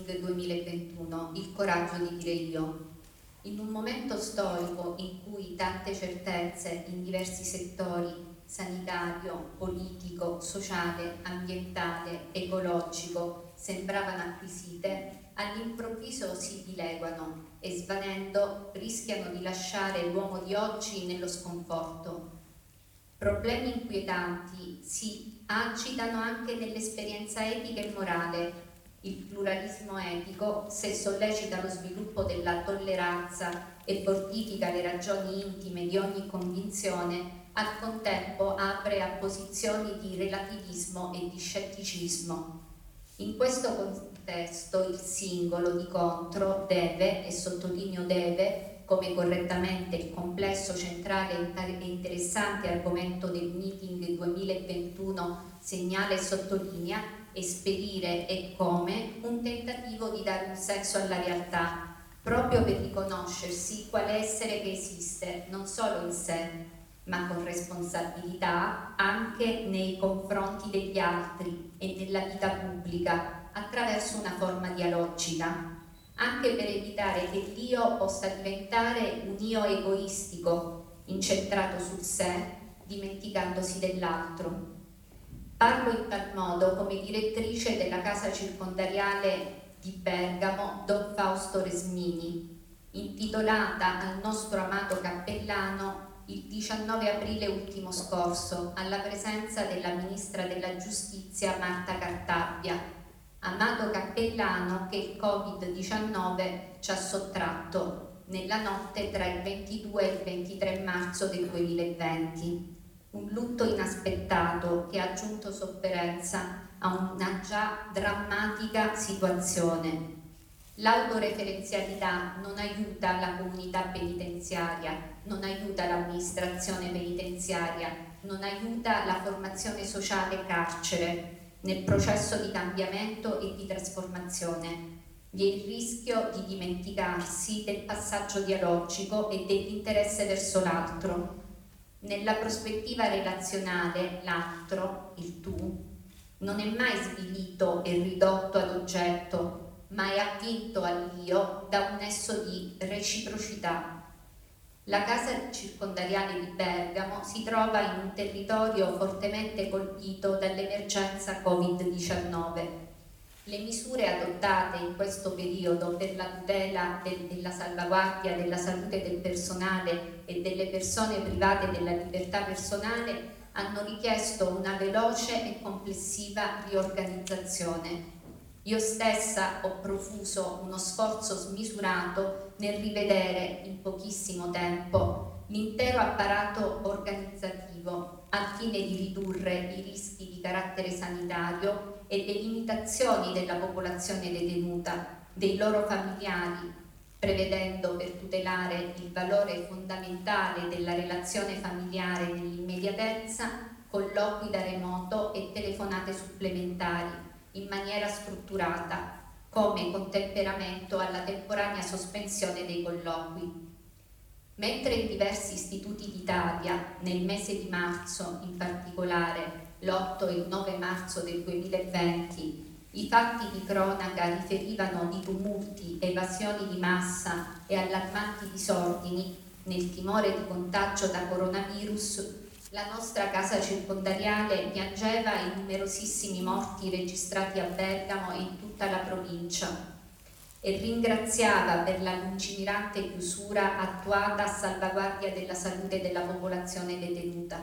Meeting 2021, il coraggio di dire io. In un momento storico in cui tante certezze in diversi settori, sanitario, politico, sociale, ambientale, ecologico, sembravano acquisite, all'improvviso si dileguano e svanendo rischiano di lasciare l'uomo di oggi nello sconforto. Problemi inquietanti si agitano anche nell'esperienza etica e morale. Il pluralismo etico, se sollecita lo sviluppo della tolleranza e fortifica le ragioni intime di ogni convinzione, al contempo apre a posizioni di relativismo e di scetticismo. In questo contesto il singolo, di contro, deve, e sottolineo deve, come correttamente il complesso, centrale e interessante argomento del Meeting 2021 segnala e sottolinea, esperire e come un tentativo di dare un senso alla realtà, proprio per riconoscersi quale essere che esiste, non solo in sé, ma con responsabilità anche nei confronti degli altri e nella vita pubblica, attraverso una forma dialogica, anche per evitare che l'io possa diventare un io egoistico, incentrato sul sé, dimenticandosi dell'altro. Parlo in tal modo come direttrice della casa circondariale di Bergamo Don Fausto Resmini, intitolata al nostro amato cappellano il 19 aprile ultimo scorso, alla presenza della Ministra della Giustizia Marta Cartabia, amato cappellano che il Covid-19 ci ha sottratto nella notte tra il 22 e il 23 marzo del 2020. Un lutto inaspettato che ha aggiunto sofferenza a una già drammatica situazione. L'autoreferenzialità non aiuta la comunità penitenziaria, non aiuta l'amministrazione penitenziaria, non aiuta la formazione sociale carcere nel processo di cambiamento e di trasformazione. Vi è il rischio di dimenticarsi del passaggio dialogico e dell'interesse verso l'altro. Nella prospettiva relazionale, l'altro, il tu, non è mai svilito e ridotto ad oggetto, ma è attinto all'io da un nesso di reciprocità. La casa circondariale di Bergamo si trova in un territorio fortemente colpito dall'emergenza Covid-19. Le misure adottate in questo periodo per la tutela della salvaguardia della salute del personale e delle persone private della libertà personale hanno richiesto una veloce e complessiva riorganizzazione. Io stessa ho profuso uno sforzo smisurato nel rivedere in pochissimo tempo l'intero apparato organizzativo al fine di ridurre i rischi di carattere sanitario e le limitazioni della popolazione detenuta, dei loro familiari, prevedendo per tutelare il valore fondamentale della relazione familiare nell'immediatezza colloqui da remoto e telefonate supplementari in maniera strutturata, come contemperamento alla temporanea sospensione dei colloqui. Mentre in diversi istituti d'Italia, nel mese di marzo in particolare, l'8 e il 9 marzo del 2020, i fatti di cronaca riferivano di tumulti, evasioni di massa e allarmanti disordini nel timore di contagio da coronavirus, la nostra casa circondariale piangeva i numerosissimi morti registrati a Bergamo e in tutta la provincia e ringraziava per la lungimirante chiusura attuata a salvaguardia della salute della popolazione detenuta.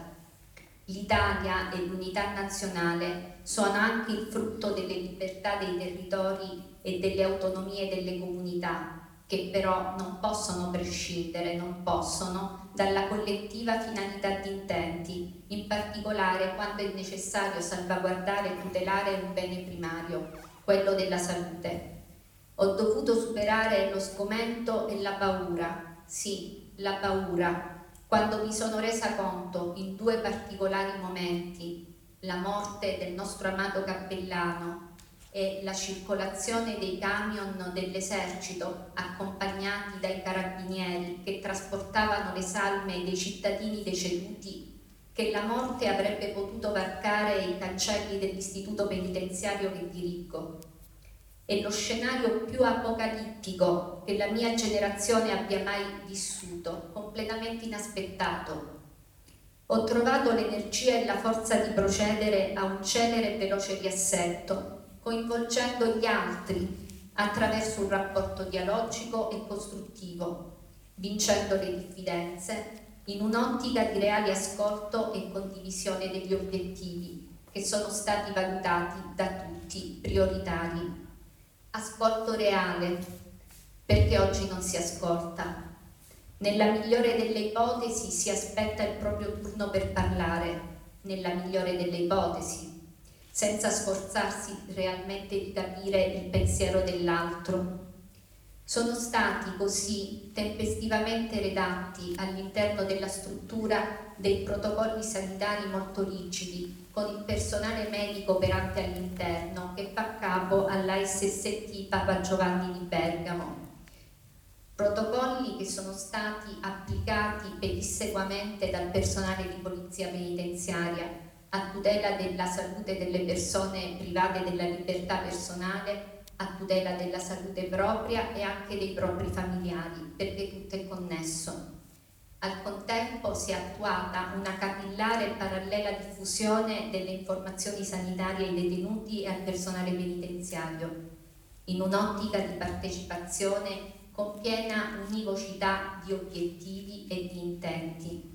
L'Italia e l'unità nazionale sono anche il frutto delle libertà dei territori e delle autonomie delle comunità, che però non possono prescindere, non possono, dalla collettiva finalità di intenti, in particolare quando è necessario salvaguardare e tutelare un bene primario, quello della salute. Ho dovuto superare lo sgomento e la paura, sì, la paura, quando mi sono resa conto in due particolari momenti, la morte del nostro amato cappellano e la circolazione dei camion dell'esercito accompagnati dai carabinieri che trasportavano le salme dei cittadini deceduti, che la morte avrebbe potuto varcare i cancelli dell'istituto penitenziario che dirigo. È lo scenario più apocalittico che la mia generazione abbia mai vissuto, completamente inaspettato. Ho trovato l'energia e la forza di procedere a un celere e veloce riassetto, coinvolgendo gli altri attraverso un rapporto dialogico e costruttivo, vincendo le diffidenze in un'ottica di reale ascolto e condivisione degli obiettivi che sono stati valutati da tutti prioritari. Ascolto reale, perché oggi non si ascolta. Nella migliore delle ipotesi si aspetta il proprio turno per parlare, nella migliore delle ipotesi, senza sforzarsi realmente di capire il pensiero dell'altro. Sono stati così tempestivamente redatti all'interno della struttura dei protocolli sanitari molto rigidi, con il personale medico operante all'interno che fa capo alla SST Papa Giovanni di Bergamo. Protocolli che sono stati applicati pedissequamente dal personale di polizia penitenziaria a tutela della salute delle persone private della libertà personale, a tutela della salute propria e anche dei propri familiari, perché tutto è connesso. Al contempo si è attuata una capillare e parallela diffusione delle informazioni sanitarie ai detenuti e al personale penitenziario, in un'ottica di partecipazione con piena univocità di obiettivi e di intenti.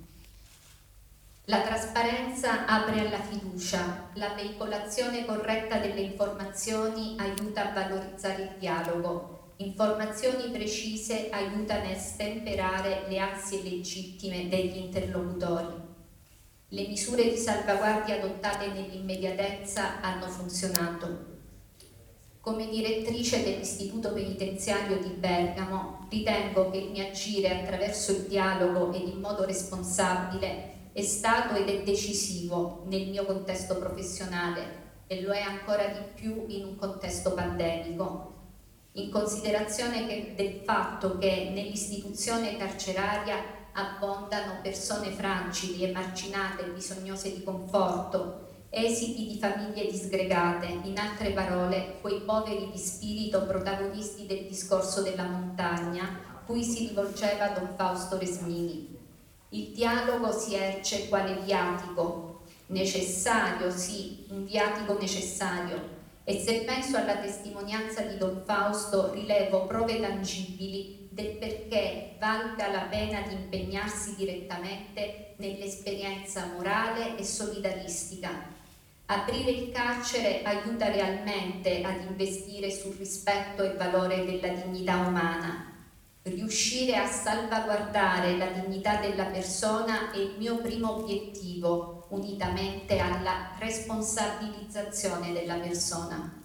La trasparenza apre alla fiducia, la veicolazione corretta delle informazioni aiuta a valorizzare il dialogo, informazioni precise aiutano a stemperare le ansie legittime degli interlocutori. Le misure di salvaguardia adottate nell'immediatezza hanno funzionato. Come direttrice dell'Istituto Penitenziario di Bergamo, ritengo che il mio agire attraverso il dialogo ed in modo responsabile è stato ed è decisivo nel mio contesto professionale e lo è ancora di più in un contesto pandemico, in considerazione del fatto che nell'istituzione carceraria abbondano persone fragili, emarginate, bisognose di conforto, esiti di famiglie disgregate, in altre parole, quei poveri di spirito protagonisti del discorso della montagna cui si rivolgeva Don Fausto Resmini. Il dialogo si erge quale viatico necessario, sì, un viatico necessario, e se penso alla testimonianza di Don Fausto rilevo prove tangibili del perché valga la pena di impegnarsi direttamente nell'esperienza morale e solidaristica. Aprire il carcere aiuta realmente ad investire sul rispetto e valore della dignità umana. Riuscire a salvaguardare la dignità della persona è il mio primo obiettivo, unitamente alla responsabilizzazione della persona.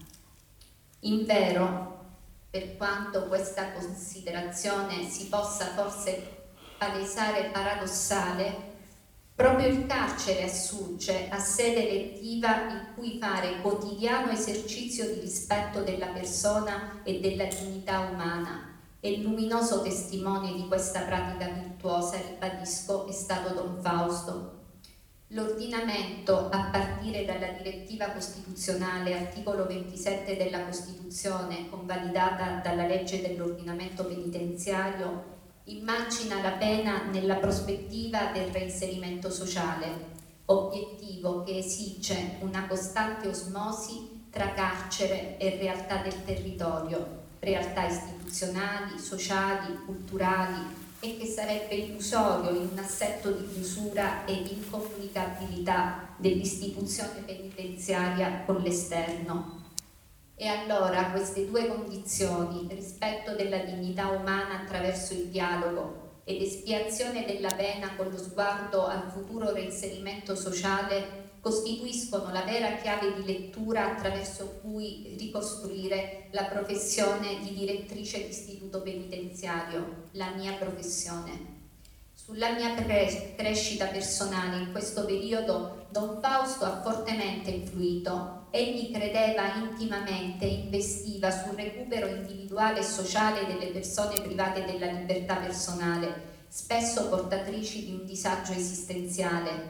Invero, per quanto questa considerazione si possa forse palesare paradossale, proprio il carcere assurge a sede elettiva in cui fare quotidiano esercizio di rispetto della persona e della dignità umana. E il luminoso testimone di questa pratica virtuosa, ribadisco, è stato Don Fausto. L'ordinamento, a partire dalla direttiva costituzionale articolo 27 della Costituzione, convalidata dalla legge dell'ordinamento penitenziario, immagina la pena nella prospettiva del reinserimento sociale, obiettivo che esige una costante osmosi tra carcere e realtà del territorio, realtà istituzionali, sociali, culturali, e che sarebbe illusorio in un assetto di chiusura e di incomunicabilità dell'istituzione penitenziaria con l'esterno. E allora queste due condizioni, rispetto della dignità umana attraverso il dialogo ed espiazione della pena con lo sguardo al futuro reinserimento sociale, costituiscono la vera chiave di lettura attraverso cui ricostruire la professione di direttrice d'istituto penitenziario, la mia professione. Sulla mia crescita personale in questo periodo Don Fausto ha fortemente influito. Egli credeva intimamente e investiva sul recupero individuale e sociale delle persone private della libertà personale, spesso portatrici di un disagio esistenziale.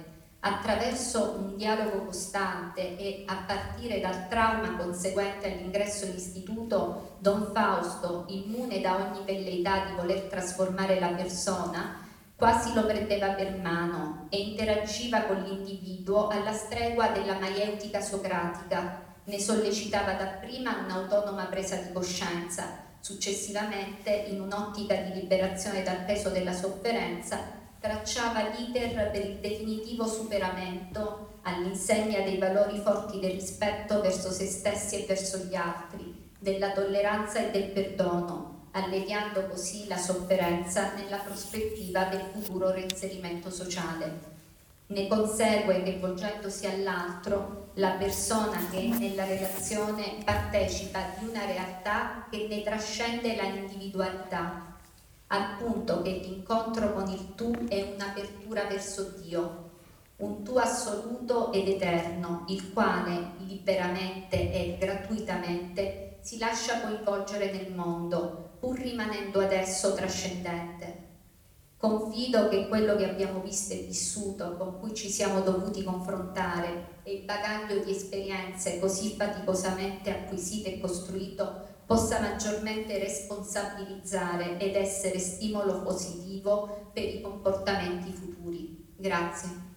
attraverso un dialogo costante e a partire dal trauma conseguente all'ingresso in istituto, Don Fausto, immune da ogni velleità di voler trasformare la persona, quasi lo prendeva per mano e interagiva con l'individuo alla stregua della maieutica socratica, ne sollecitava dapprima un'autonoma presa di coscienza, successivamente, in un'ottica di liberazione dal peso della sofferenza, tracciava l'iter per il definitivo superamento all'insegna dei valori forti del rispetto verso se stessi e verso gli altri, della tolleranza e del perdono, alleviando così la sofferenza nella prospettiva del futuro reinserimento sociale. Ne consegue che, volgendosi all'altro, la persona che è nella relazione partecipa di una realtà che ne trascende la individualità, al punto che l'incontro con il tu è un'apertura verso Dio, un tu assoluto ed eterno, il quale liberamente e gratuitamente si lascia coinvolgere nel mondo, pur rimanendo adesso trascendente. Confido che quello che abbiamo visto e vissuto, con cui ci siamo dovuti confrontare, e il bagaglio di esperienze così faticosamente acquisite e costruito possa maggiormente responsabilizzare ed essere stimolo positivo per i comportamenti futuri. Grazie.